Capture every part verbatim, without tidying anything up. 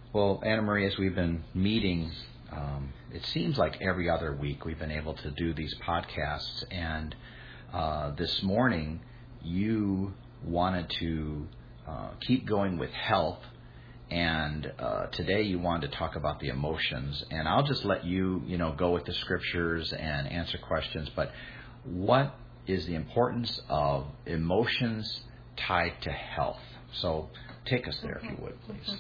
Well, Anna Marie, as we've been meeting, um, it seems like every other week we've been able to do these podcasts. And uh, this morning, you wanted to uh, keep going with health. And uh, today you wanted to talk about the emotions. And I'll just let you, you know, go with the scriptures and answer questions. But what is the importance of emotions tied to health? So take us there, if you would, please.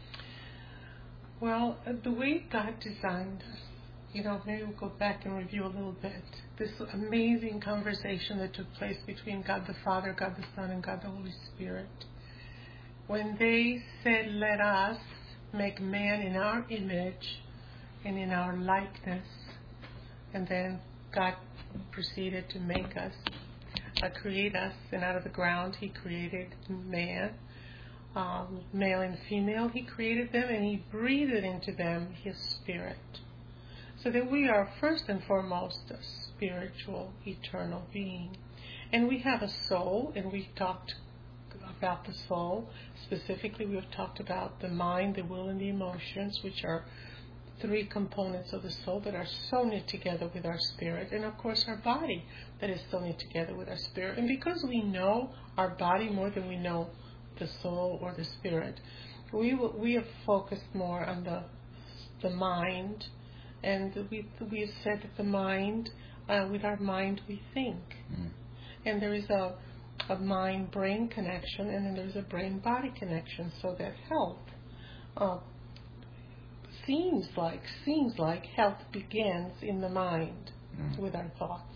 Well, uh, the way God designed us, you know, maybe we'll go back and review a little bit. This amazing conversation that took place between God the Father, God the Son, and God the Holy Spirit. When they said, let us make man in our image and in our likeness, and then God proceeded to make us, uh, create us, and out of the ground He created man. Um, male and female, He created them, and He breathed into them His Spirit. So that we are first and foremost a spiritual, eternal being. And we have a soul, and we've talked about the soul. Specifically, we have talked about the mind, the will, and the emotions, which are three components of the soul that are so knit together with our spirit. And of course, our body that is so knit together with our spirit. And because we know our body more than we know the soul or the spirit, we will, we have focused more on the the mind, and we we have said that the mind, uh, with our mind we think, mm. and there is a a mind-brain connection, and then there's a brain-body connection, so that health uh, seems like seems like health begins in the mind mm. with our thoughts,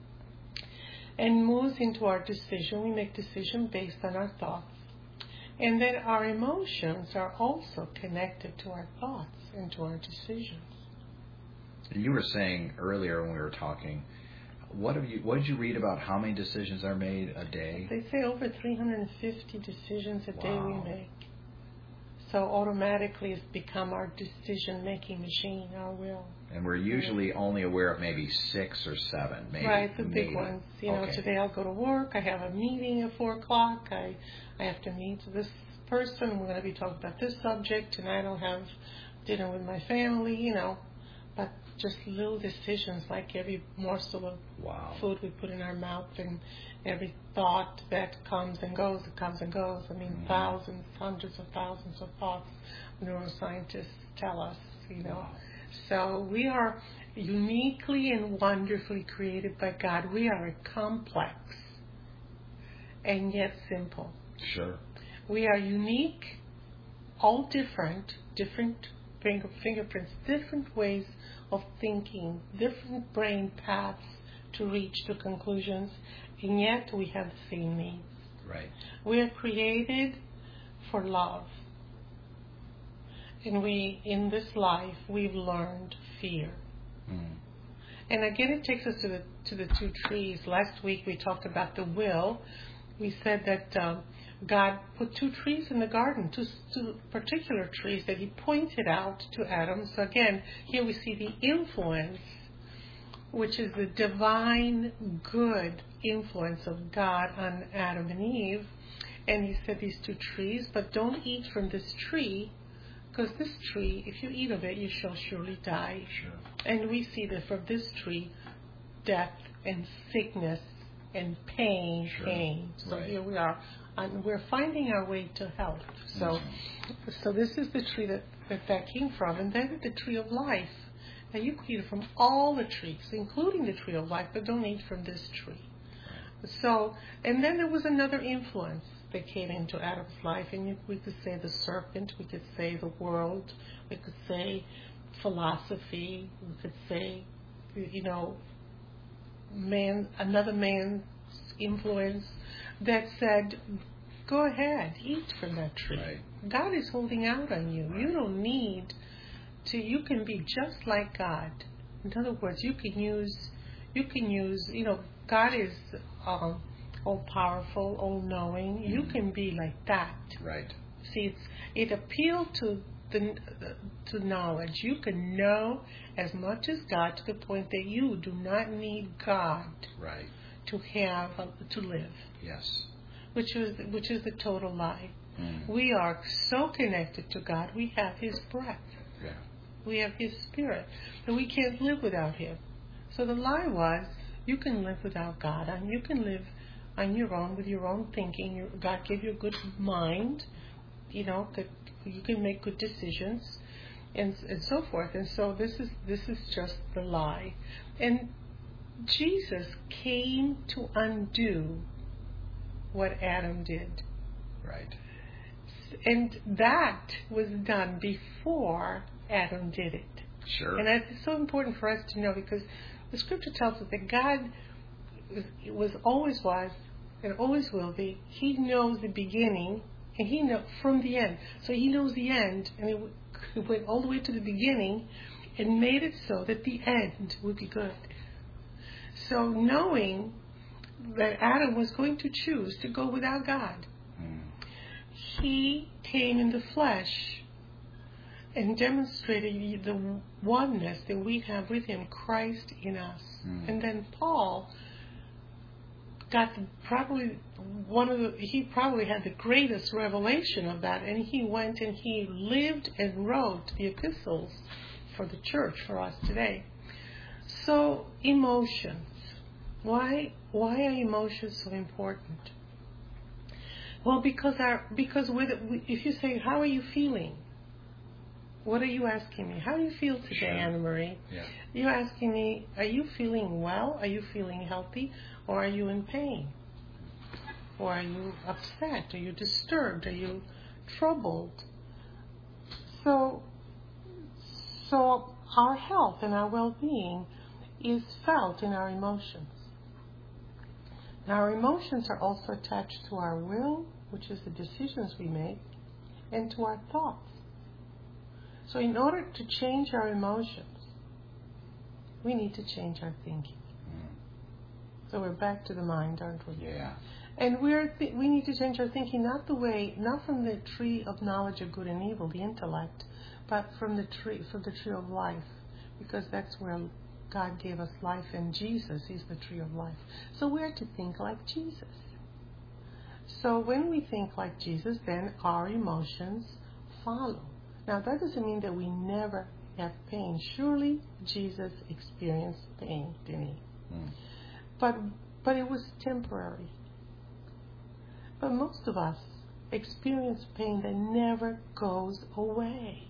and moves into our decision. We make decisions based on our thoughts. And then our emotions are also connected to our thoughts and to our decisions. And you were saying earlier when we were talking, what have you? What did you read about how many decisions are made a day? They say over three hundred fifty decisions a wow. day we make. So automatically it's become our decision-making machine, our will. And we're usually yeah. only aware of maybe six or seven, maybe. Right, the maybe. big ones. You okay. know, today I'll go to work, I have a meeting at four o'clock, I, I have to meet this person, we're going to be talking about this subject, tonight I'll have dinner with my family, you know. But just little decisions, like every morsel of wow. food we put in our mouth, and every thought that comes and goes, it comes and goes. I mean, mm-hmm. thousands, hundreds of thousands of thoughts, neuroscientists tell us, you know. Wow. So we are uniquely and wonderfully created by God. We are a complex and yet simple. Sure. We are unique, all different, different finger, fingerprints, different ways of thinking, different brain paths to reach to conclusions, and yet we have the same needs. Right. We are created for love. And we, in this life, we've learned fear. Mm. And again, it takes us to the to the two trees. Last week we talked about the will. We said that um, God put two trees in the garden, two, two particular trees that He pointed out to Adam. So again, here we see the influence, which is the divine good influence of God on Adam and Eve. And He said these two trees, but don't eat from this tree, because this tree, if you eat of it, you shall surely die. Sure. And we see that from this tree, death and sickness and pain sure. came. So right. here we are, and we're finding our way to health. So, mm-hmm. so this is the tree that, that that came from, and then the tree of life. Now you can eat from all the trees, including the tree of life, but don't eat from this tree. So, and then there was another influence that came into Adam's life, and we could say the serpent, we could say the world, we could say philosophy, we could say, you know, man, another man's influence that said, go ahead, eat from that tree. Right. God is holding out on you. Right. You don't need to, you can be just like God. In other words, you can use, you can use, you know, God is um, all-powerful, all-knowing. Mm-hmm. You can be like that. Right. See, it's, it appealed to the to knowledge. You can know as much as God to the point that you do not need God. Right. To have uh, to live. Yes. Which is which is the total lie. Mm. We are so connected to God. We have His breath. Yeah. We have His Spirit. And we can't live without Him. So the lie was, you can live without God, and you can live on your own with your own thinking. Your, God gave you a good mind, you know, that you can make good decisions, and and so forth. And so this is this is just the lie. And Jesus came to undo what Adam did. Right. And that was done before Adam did it. Sure. And that's so important for us to know, because the scripture tells us that God was always was and always will be. He knows the beginning and He knows from the end. So He knows the end, and it, it went all the way to the beginning and made it so that the end would be good. So knowing that Adam was going to choose to go without God, Mm. He came in the flesh and demonstrated the oneness that we have with Him, Christ in us. Mm. And then Paul got the, probably one of the, he probably had the greatest revelation of that, and he went and he lived and wrote the epistles for the church, for us today. So emotions. Why why are emotions so important? Well, because our because with if you say, how are you feeling? What are you asking me? How do you feel today, Sure. Anna Marie? Yeah. You're asking me, are you feeling well? Are you feeling healthy? Or are you in pain? Or are you upset? Are you disturbed? Are you troubled? So, so our health and our well-being is felt in our emotions. Now, our emotions are also attached to our will, which is the decisions we make, and to our thoughts. So in order to change our emotions, we need to change our thinking. Mm. So we're back to the mind, aren't we? Yeah. And we're th- we need to change our thinking, not the way, not from the tree of knowledge of good and evil, the intellect, but from the tree, from the tree of life, because that's where God gave us life, and Jesus is the tree of life. So we're to think like Jesus. So when we think like Jesus, then our emotions follow. Now, that doesn't mean that we never have pain. Surely Jesus experienced pain, didn't He? Mm. But but it was temporary. But most of us experience pain that never goes away.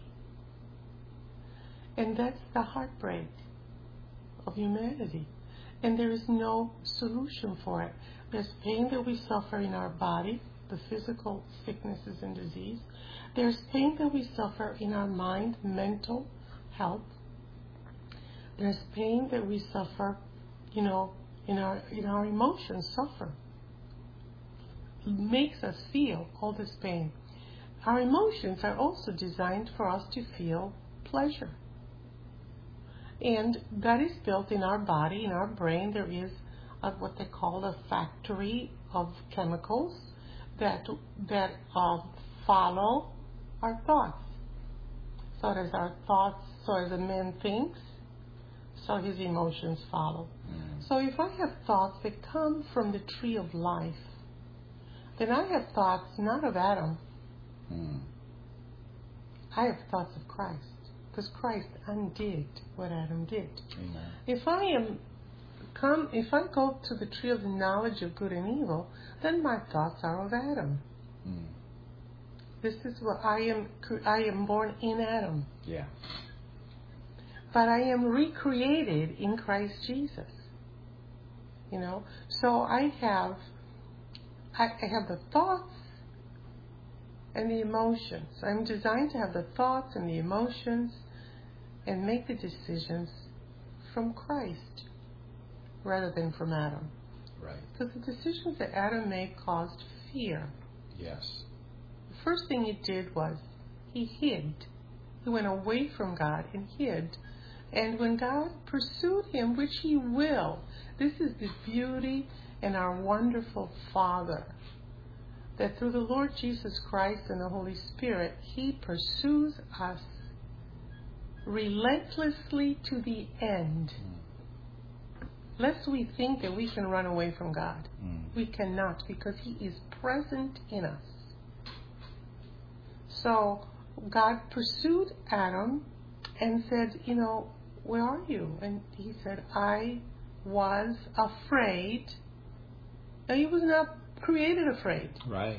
And that's the heartbreak of humanity. And there is no solution for it. There's pain that we suffer in our body, the physical sicknesses and disease. There's pain that we suffer in our mind, mental health. There's pain that we suffer, you know, in our in our emotions suffer. It makes us feel all this pain. Our emotions are also designed for us to feel pleasure. And that is built in our body, in our brain. There is a, what they call a factory of chemicals that that uh, follow our thoughts. So as our thoughts, so as a man thinks, so his emotions follow. Mm. So if I have thoughts that come from the tree of life, then I have thoughts not of Adam. Mm. I have thoughts of Christ, because Christ undid what Adam did. Amen. If I am come, if I go to the tree of the knowledge of good and evil, then my thoughts are of Adam. Mm. This is what I am. I am born in Adam, Yeah. but I am recreated in Christ Jesus. You know, so I have, I, I have the thoughts and the emotions. I'm designed to have the thoughts and the emotions and make the decisions from Christ rather than from Adam. Right. Because the decisions that Adam made caused fear. Yes. The first thing he did was he hid. He went away from God and hid. And when God pursued him, which He will, this is the beauty and our wonderful Father, that through the Lord Jesus Christ and the Holy Spirit, He pursues us relentlessly to the end. Mm. Lest we think that we can run away from God. Mm. We cannot, because He is present in us. So God pursued Adam and said, you know, where are you? And he said, I was afraid. Now, he was not created afraid. Right.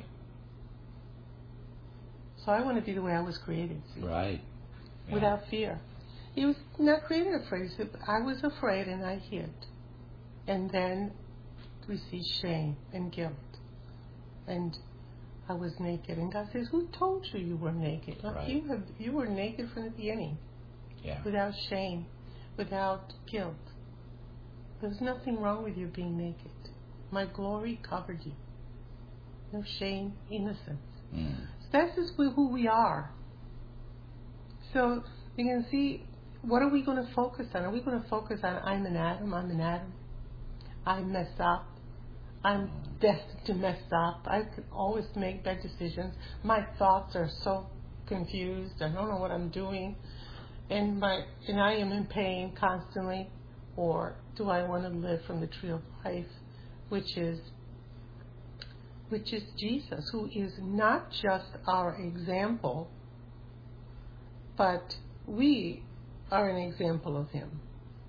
So I want to be the way I was created. See? Right. Yeah. Without fear. He was not created afraid. He said, I was afraid and I hid. And then we see shame and guilt. And I was naked. And God says, who told you you were naked? Right. You have, you were naked from the beginning. Yeah. Without shame, without guilt. There's nothing wrong with you being naked. My glory covered you. No shame, innocence. Mm. So that's just who we are. So you can see, what are we going to focus on? Are we going to focus on, I'm an Adam, I'm an Adam. I mess up. I'm destined to mess up. I could always make bad decisions. My thoughts are so confused. I don't know what I'm doing. And my and I am in pain constantly. Or do I want to live from the tree of life, which is which is Jesus, who is not just our example, but we are an example of him.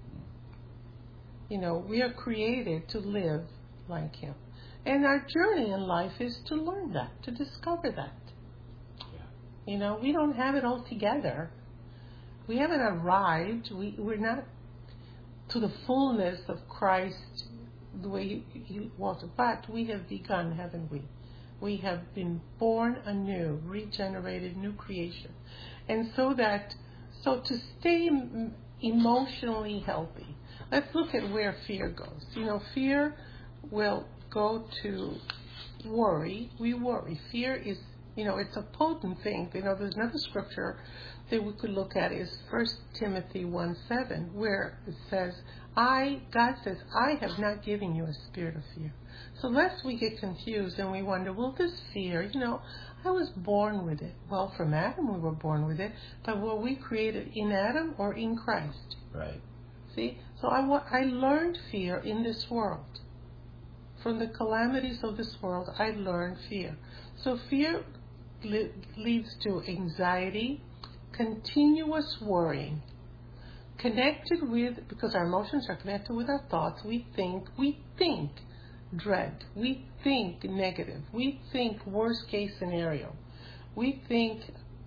You know, we are created to live like him. And our journey in life is to learn that, to discover that. Yeah. You know, we don't have it all together. We haven't arrived. We, we're not to the fullness of Christ the way he, he was. But we have begun, haven't we? We have been born anew, regenerated, new creation. And so that, so to stay emotionally healthy, let's look at where fear goes. You know, fear will go to worry. We worry. Fear is, you know, it's a potent thing. You know, there's another scripture that we could look at is First Timothy one seven, where it says, I, God says, I have not given you a spirit of fear. So lest we get confused and we wonder, well, this fear, you know, I was born with it. Well, from Adam we were born with it, but were we created in Adam or in Christ? Right. See? So I, I learned fear in this world. From the calamities of this world, I learned fear. So fear le- leads to anxiety, continuous worrying, connected with, because our emotions are connected with our thoughts, we think, we think dread, we think negative, we think worst case scenario, we think,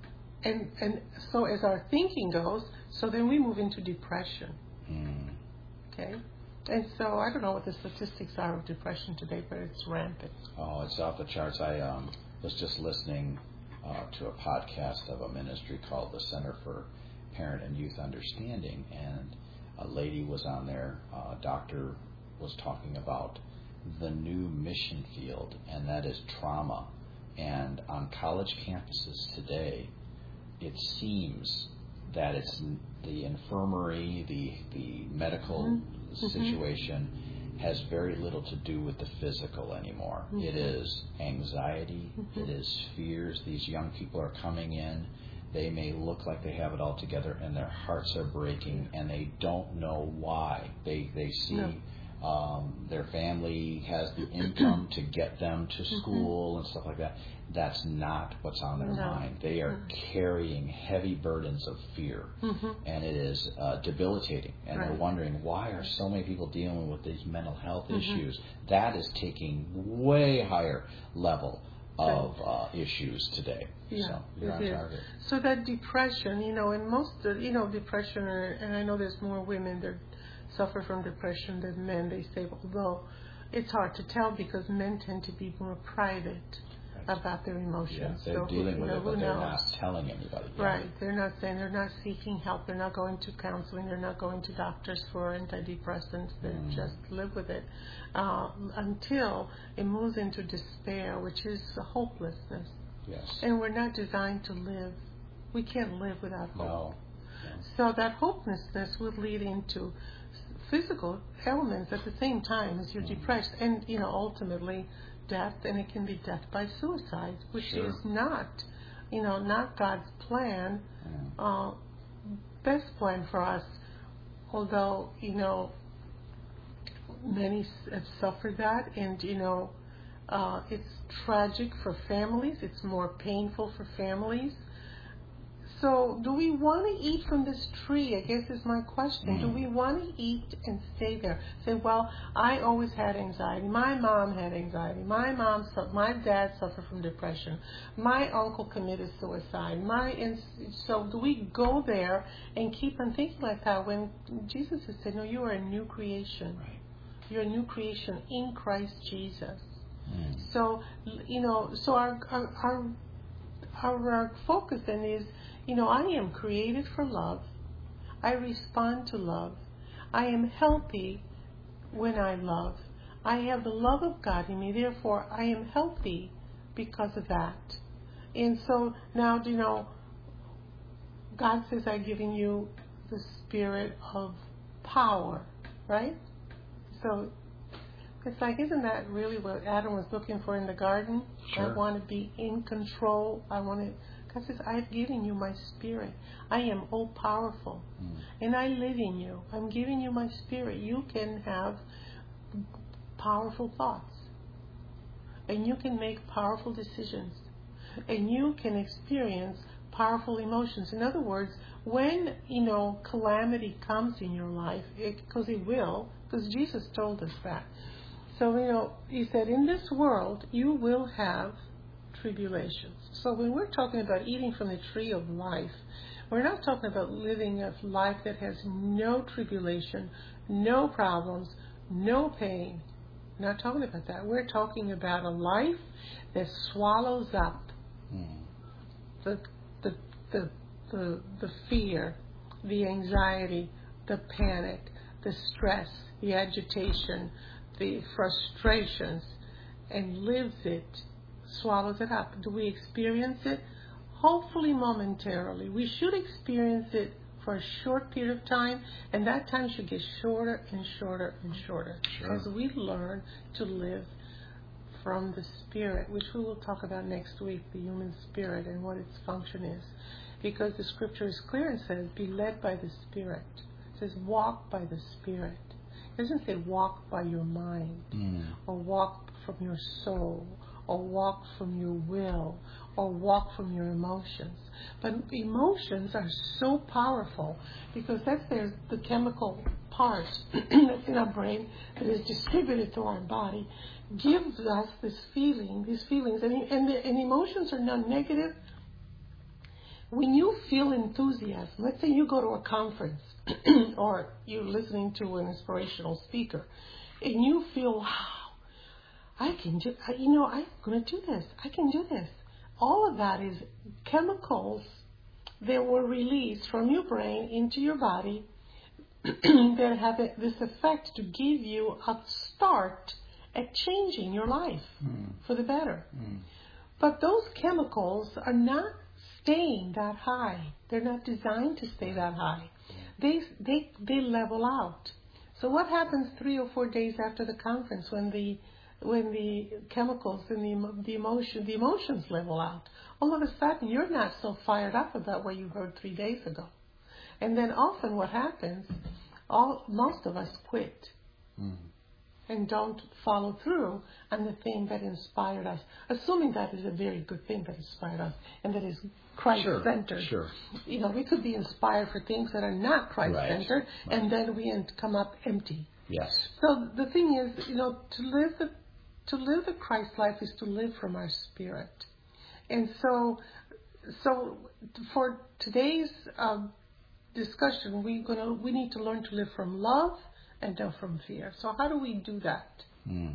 and, and so as our thinking goes, so then we move into depression. Mm. Okay? And so I don't know what the statistics are of depression today, but it's rampant. Oh, it's off the charts. I um, was just listening uh, to a podcast of a ministry called the Center for Parent and Youth Understanding, and a lady was on there, a doctor was talking about the new mission field, and that is trauma. And on college campuses today, it seems that it's the infirmary, the the medical mm-hmm. situation has very little to do with the physical anymore. Mm-hmm. It is anxiety, mm-hmm. it is fears. These young people are coming in. They may look like they have it all together, and their hearts are breaking, and they don't know why. They they see no. um, their family has the income to get them to school mm-hmm. and stuff like that. That's not what's on their no. mind. They are mm-hmm. carrying heavy burdens of fear, mm-hmm. and it is uh, debilitating. And right. they're wondering, why are so many people dealing with these mental health mm-hmm. issues? That is taking way higher level of uh, issues today. Yeah, so you're on target. So that depression, you know, and most, of, you know, depression, are, and I know there's more women that suffer from depression than men. They say, although it's hard to tell because men tend to be more private right. about their emotions. Yeah, they're so dealing who, with you know, it, but they're knows? not telling anybody. Yet. Right. They're not saying, they're not seeking help. They're not going to counseling. They're not going to doctors for antidepressants. They mm. just live with it uh, until it moves into despair, which is hopelessness. Yes. And we're not designed to live. We can't live without hope. No. no. So that hopelessness will lead into physical ailments at the same time as you're mm. depressed. And, you know, ultimately death, and it can be death by suicide, which sure. is not, you know, not God's plan, mm. uh, best plan for us. Although, you know, many have suffered that, and, you know, Uh, it's tragic for families. It's more painful for families. So do we want to eat from this tree? I guess is my question. Mm. Do we want to eat and stay there? Say, well, I always had anxiety. My mom had anxiety. My mom, my dad suffered from depression. My uncle committed suicide. My so do we go there and keep on thinking like that when Jesus has said, no, you are a new creation. Right. You're a new creation in Christ Jesus. Mm. So you know, so our our our, our, our focus then is, you know, I am created for love. I respond to love. I am healthy when I love. I have the love of God in me. Therefore, I am healthy because of that. And so now, you know, God says, I've given you the spirit of power, right? So it's like, isn't that really what Adam was looking for in the garden? Sure. I want to be in control. I want to... God says, I've given you my spirit. I am all powerful. Mm. And I live in you. I'm giving you my spirit. You can have powerful thoughts. And you can make powerful decisions. And you can experience powerful emotions. In other words, when, you know, calamity comes in your life, because it, it will, because Jesus told us that. So, you know, he said, in this world, you will have tribulations. So when we're talking about eating from the tree of life, we're not talking about living a life that has no tribulation, no problems, no pain. We're not talking about that. We're talking about a life that swallows up mm. the, the the the the fear, the anxiety, the panic, the stress, the agitation, the frustrations, and lives it. Swallows it up. Do we experience it? Hopefully momentarily. We should experience it for a short period of time, and that time should get shorter and shorter and shorter sure. as we learn to live from the Spirit, which we will talk about next week, the human spirit and what its function is. Because the scripture is clear and says, be led by the Spirit. It says, walk by the Spirit. It doesn't say walk by your mind mm. or walk from your soul, or walk from your will, or walk from your emotions. But emotions are so powerful because that's there's the chemical part that's in our brain that is distributed to our body, gives us this feeling, these feelings, and, and, the, and emotions are not negative. When you feel enthusiasm, let's say you go to a conference or you're listening to an inspirational speaker, and you feel, wow, I can do, you know, I'm going to do this. I can do this. All of that is chemicals that were released from your brain into your body that have this effect to give you a start at changing your life mm. for the better. Mm. But those chemicals are not staying that high. They're not designed to stay that high. They, they, they level out. So what happens three or four days after the conference when the when the chemicals and the, the emotion, the emotions level out? All of a sudden, you're not so fired up about what you heard three days ago. And then often what happens, all most of us quit mm. and don't follow through on the thing that inspired us, assuming that is a very good thing that inspired us and that is Christ-centered. Sure, sure. You know, we could be inspired for things that are not Christ-centered, right. and then we come up empty. Yes. So the thing is, you know, to live the To live the Christ life is to live from our spirit. And so so for today's um, discussion, we gonna we need to learn to live from love and not from fear. So how do we do that? Mm.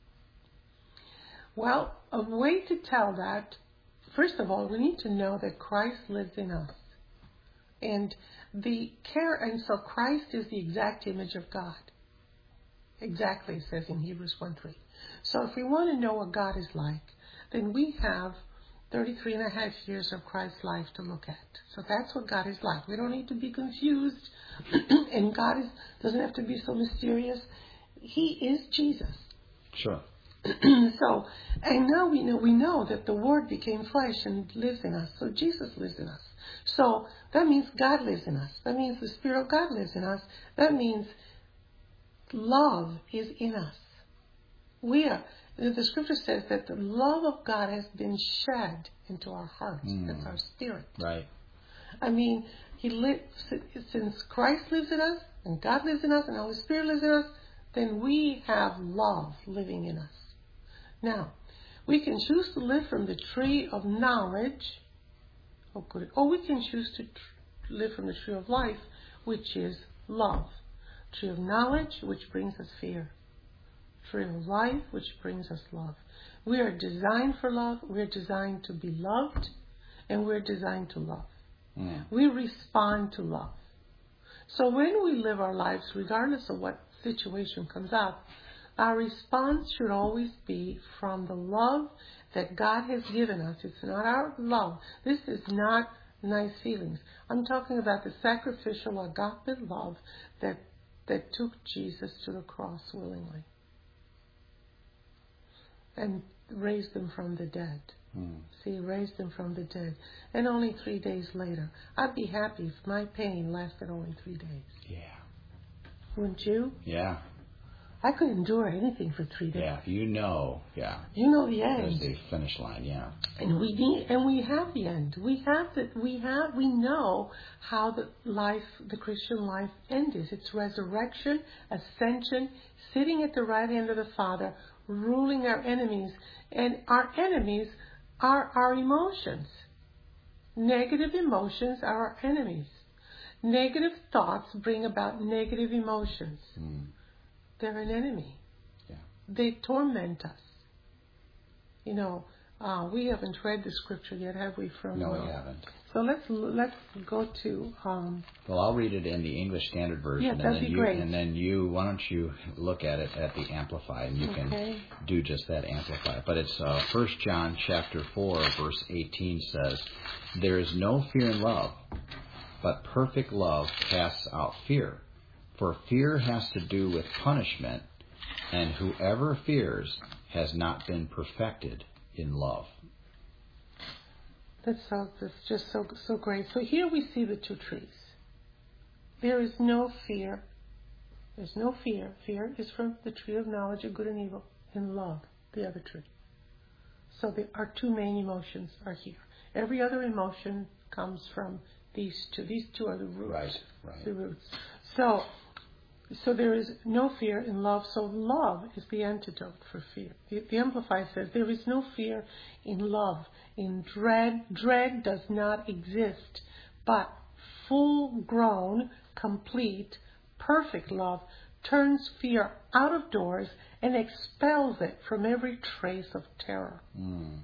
Well, a way to tell that, first of all, we need to know that Christ lives in us. And the care and so Christ is the exact image of God. Exactly, it says in Hebrews one three. So if we want to know what God is like, then we have thirty-three and a half years of Christ's life to look at. So that's what God is like. We don't need to be confused, and God is, doesn't have to be so mysterious. He is Jesus. Sure. So, and now we know we know that the Word became flesh and lives in us. So Jesus lives in us. So that means God lives in us. That means the Spirit of God lives in us. That means love is in us. We are, The scripture says that the love of God has been shed into our hearts. Mm. That's our spirit. Right. I mean, He lives, since Christ lives in us, and God lives in us, and the Holy Spirit lives in us, then we have love living in us. Now, we can choose to live from the tree of knowledge, or, good, or we can choose to tr- live from the tree of life, which is love. Tree of knowledge, which brings us fear. Tree of life, which brings us love. We are designed for love. We are designed to be loved, and we're designed to love. Mm. We respond to love. So when we live our lives, regardless of what situation comes up, our response should always be from the love that God has given us. It's not our love. This is not nice feelings. I'm talking about the sacrificial agape love that that took Jesus to the cross willingly and raised him from the dead. Mm. See, raised him from the dead. And only three days later. I'd be happy if my pain lasted only three days. Yeah. Wouldn't you? Yeah. I could endure anything for three days. Yeah. You know. Yeah. You know the end. There's the finish line. Yeah. And we need, and we have the end. We have that. We have. We know how the life, the Christian life, ends. It's resurrection, ascension, sitting at the right hand of the Father, ruling our enemies, and our enemies are our emotions. Negative emotions are our enemies. Negative thoughts bring about negative emotions. Mm. They're an enemy. Yeah. They torment us. You know, uh, we haven't read the scripture yet, have we? From No, uh, we haven't. So let's let's go to. Um, Well, I'll read it in the English Standard Version, Yeah, and that'd then be you great. and then you. Why don't you look at it at the Amplified, and you Okay. can do just that, Amplified. But it's uh, First John chapter four, verse eighteen says, "There is no fear in love, but perfect love casts out fear. For fear has to do with punishment, and whoever fears has not been perfected in love." That's so. That's just so so great. So here we see the two trees. There is no fear. There's no fear. Fear is from the tree of knowledge of good and evil, and love, the other tree. So the, our two main emotions are here. Every other emotion comes from these two. These two are the roots. Right, right. The roots. So, so there is no fear in love. So love is the antidote for fear. The, the Amplified says there is no fear in love. In dread, dread does not exist. But full-grown, complete, perfect love turns fear out of doors and expels it from every trace of terror. Mm.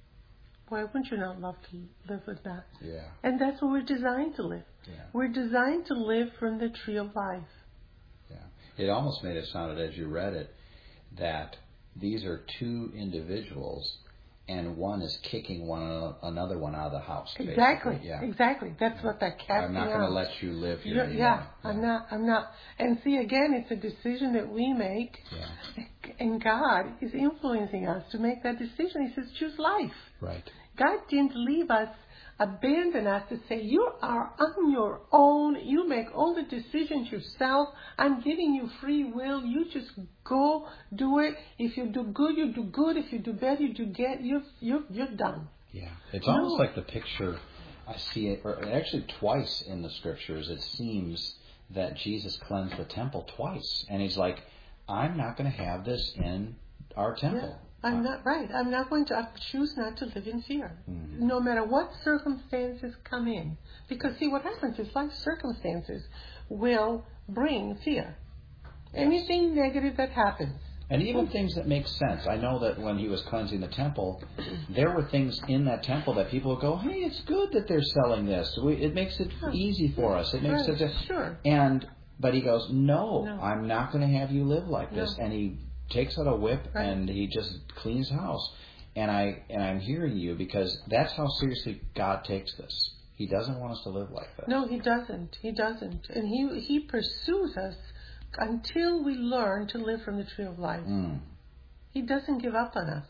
Why wouldn't you not love to live with that? Yeah. And that's what we're designed to live. Yeah. We're designed to live from the tree of life. Yeah. It almost made it sound, as you read it, that these are two individuals, and one is kicking one another one out of the house. Exactly. Basically. Yeah. Exactly. That's Yeah. what that casting I'm not going to out. let you live here Yeah, anymore. yeah, I'm not. I'm not. And see, again, it's a decision that we make, Yeah. and God is influencing us to make that decision. He says, choose life. Right. God didn't leave us, abandon us to say, you are on your own. You make all the decisions yourself. I'm giving you free will. You just go do it. If you do good, you do good. If you do bad, you do get. You're you're you're done. Yeah. It's No. almost like the picture. I see it, or actually twice in the scriptures. It seems that Jesus cleansed the temple twice, and he's like, "I'm not going to have this in our temple." Yeah. I'm not right. I'm not going to I choose not to live in fear, Mm-hmm. no matter what circumstances come in. Because see, what happens is life circumstances will bring fear. Anything negative that happens. And even things that make sense. I know that when he was cleansing the temple, there were things in that temple that people would go, "Hey, it's good that they're selling this. We, it makes it Sure. easy for us. It makes Right. it." Sure. And but he goes, "No, No. I'm not going to have you live like this." No. And he takes out a whip Right. and he just cleans house. And I and I'm hearing you because that's how seriously God takes this. He doesn't want us to live like that. No, he doesn't. He doesn't. And he he pursues us until we learn to live from the tree of life. Mm. He doesn't give up on us.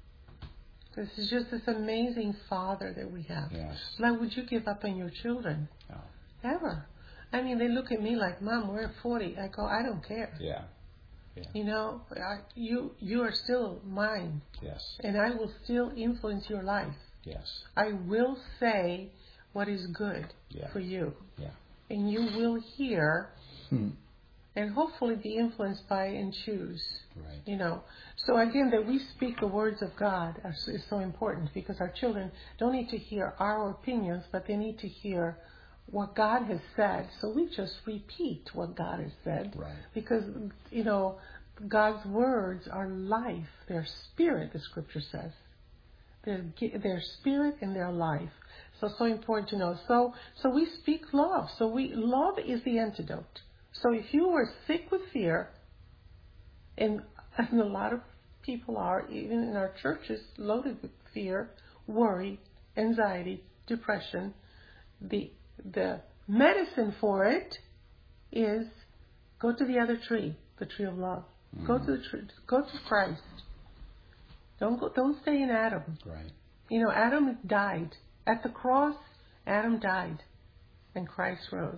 This is just this amazing Father that we have. Yes. Like, would you give up on your children? No. Ever. I mean, they look at me like, Mom, we're forty. I go, I don't care. Yeah. Yeah. You know, I, you you are still mine. Yes. And I will still influence your life. Yes. I will say what is good yeah. for you. Yeah. And you will hear hmm. and hopefully be influenced by and choose. Right. You know. So again, that we speak the words of God is so important, because our children don't need to hear our opinions, but they need to hear what God has said. So we just repeat what God has said. Right. Because, you know, God's words are life. They're spirit, the scripture says. They're, they're spirit and they're life. So, so important to know. So, so we speak love. So we, love is the antidote. So if you were sick with fear, and, and a lot of people are, even in our churches, loaded with fear, worry, anxiety, depression, the the medicine for it is go to the other tree, the tree of love. Mm. Go to the tree, go to Christ. Don't go, don't stay in Adam. Right. You know, Adam died at the cross. Adam died, and Christ rose.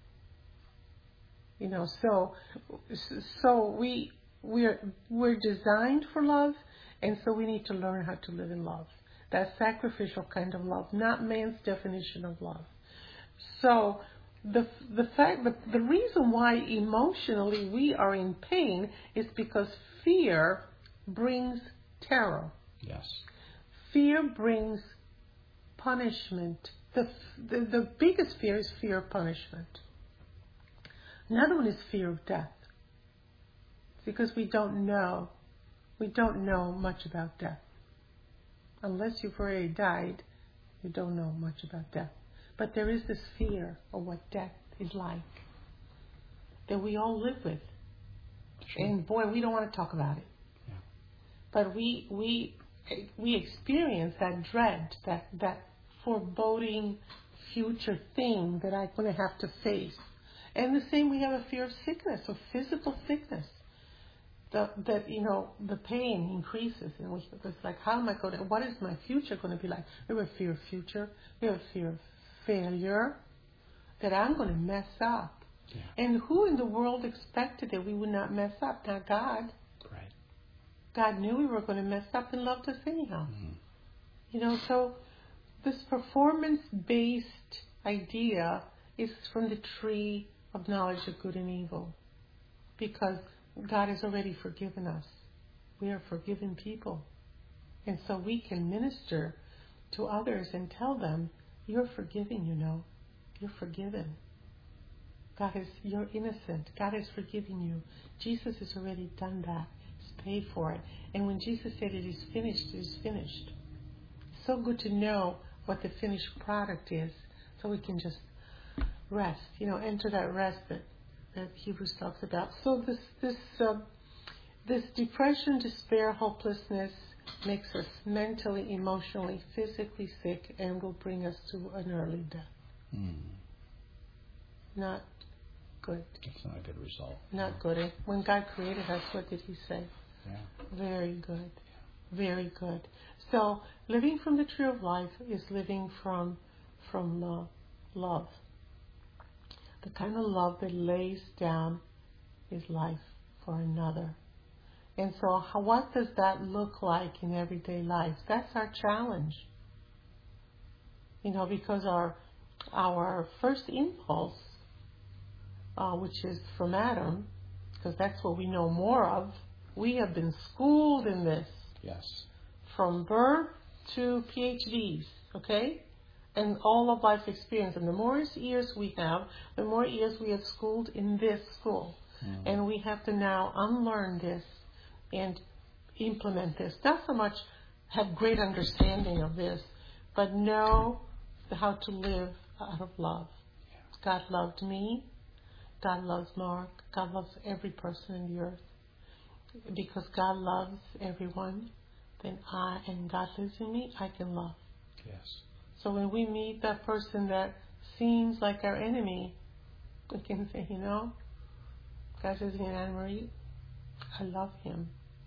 You know, so so we we're we're designed for love, and so we need to learn how to live in love. That sacrificial kind of love, not man's definition of love. So the the fact that the reason why emotionally we are in pain is because fear brings terror. Yes. Fear brings punishment. The, the the biggest fear is fear of punishment. Another one is fear of death. Because we don't know, we don't know much about death. Unless you've already died, you don't know much about death. But there is this fear of what death is like that we all live with. Sure. And boy, we don't want to talk about it. Yeah. But we we we experience that dread, that that foreboding future thing that I'm going to have to face. And the same, we have a fear of sickness, of physical sickness. The, that, you know, the pain increases. And we, it's like, how am I going to, what is my future going to be like? We have a fear of future. We have a fear of failure, that I'm going to mess up. Yeah. And who in the world expected that we would not mess up? Not God. Right. God knew we were going to mess up and loved us anyhow. Mm-hmm. You know, so this performance-based idea is from the tree of knowledge of good and evil. Because God has already forgiven us. We are forgiven people. And so we can minister to others and tell them, you're forgiven, you know. You're forgiven. God is, you're innocent. God has forgiven you. Jesus has already done that. He's paid for it. And when Jesus said it is finished, it is finished. It's so good to know what the finished product is, so we can just rest, you know, enter that rest that, that Hebrews talks about. So this this uh, this depression, despair, hopelessness makes us mentally, emotionally, physically sick, and will bring us to an early death. Mm. Not good. It's not a good result. Not good. And when God created us, what did He say? Yeah. Very good. Very good. So living from the tree of life is living from from uh, love. The kind of love that lays down his life for another. And so how, what does that look like in everyday life? That's our challenge. You know, because our our first impulse, uh, which is from Adam, because that's what we know more of, we have been schooled in this. Yes. From birth to P H Ds, okay? And all of life experience. And the more years we have, the more years we have schooled in this school. Mm-hmm. And we have to now unlearn this and implement this. Not so much have great understanding of this, but know how to live out of love. Yeah. God loved me. God loves Mark. God loves every person in the earth. Because God loves everyone, then I, and God lives in me, I can love. Yes. So when we meet that person that seems like our enemy, we can say, you know, God says to me, Anna Marie, I love him.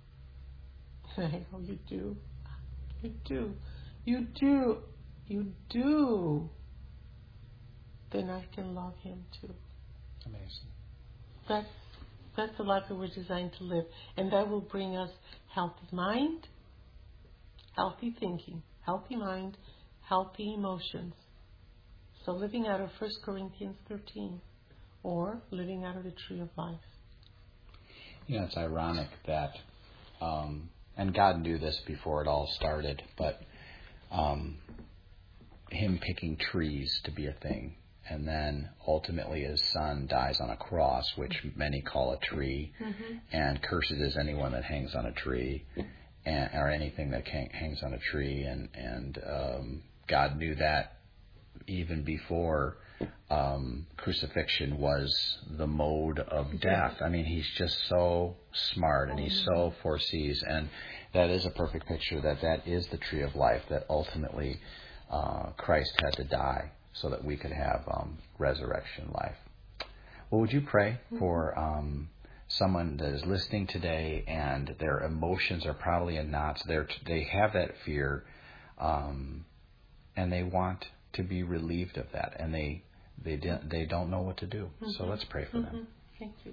And I go, you do. You do. You do. You do. Then I can love him too. Amazing. That's That's the life that we're designed to live. And that will bring us healthy mind, healthy thinking, healthy mind, healthy emotions. So living out of First Corinthians thirteen, or living out of the tree of life. You know, it's ironic that, um, and God knew this before it all started, but um, Him picking trees to be a thing, and then ultimately His Son dies on a cross, which many call a tree, mm-hmm. and cursed is anyone that hangs on a tree, and, or anything that can, hangs on a tree, and, and um, God knew that even before um, crucifixion was the mode of death. I mean, He's just so smart, and He so foresees, and that is a perfect picture that that is the tree of life, that ultimately uh, Christ had to die so that we could have um, resurrection life. Well, would you pray for um, someone that is listening today and their emotions are probably in knots? They're, they have that fear, um, and they want to be relieved of that, and they they don't they don't know what to do. Mm-hmm. So let's pray for mm-hmm. them. Thank you,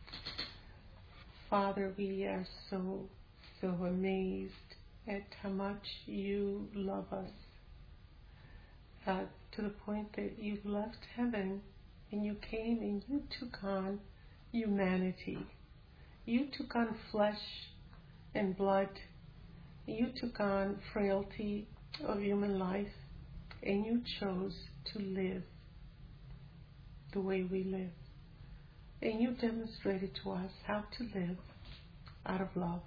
Father. We are so so amazed at how much You love us, uh, to the point that You left heaven and You came and You took on humanity. You took on flesh and blood. You took on frailty of human life. And You chose to live the way we live. And You demonstrated to us how to live out of love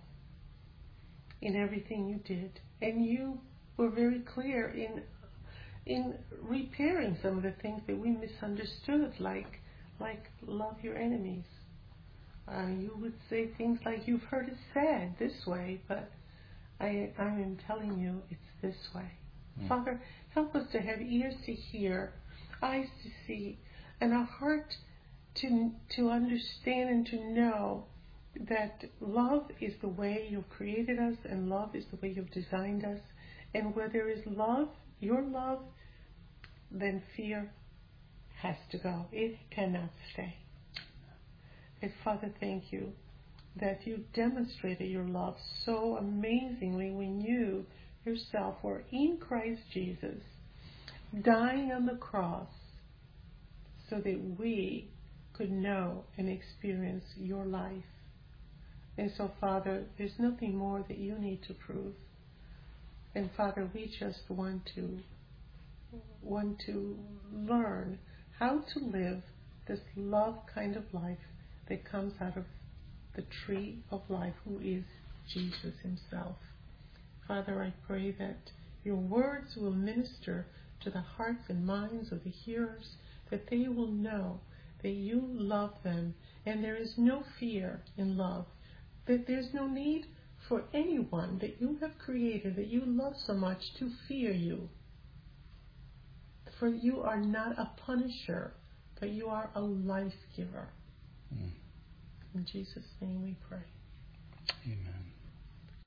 in everything You did. And You were very clear in in repairing some of the things that we misunderstood, like like love your enemies. Uh, you would say things like, you've heard it said this way, but I I am telling you it's this way. Mm. Father, help us to have ears to hear, eyes to see, and a heart to to understand and to know that love is the way You've created us, and love is the way You've designed us. And where there is love, Your love, then fear has to go. It cannot stay. And Father, thank You that You demonstrated Your love so amazingly when You Yourself were in Christ Jesus, dying on the cross so that we could know and experience Your life. And so, Father, there's nothing more that You need to prove. And Father, we just want to want to learn how to live this love kind of life that comes out of the tree of life, who is Jesus Himself. Father, I pray that Your words will minister to the hearts and minds of the hearers, that they will know that You love them, and there is no fear in love, that there's no need for anyone that You have created, that You love so much, to fear You. For You are not a punisher, but You are a life giver. Mm. In Jesus' name we pray. Amen.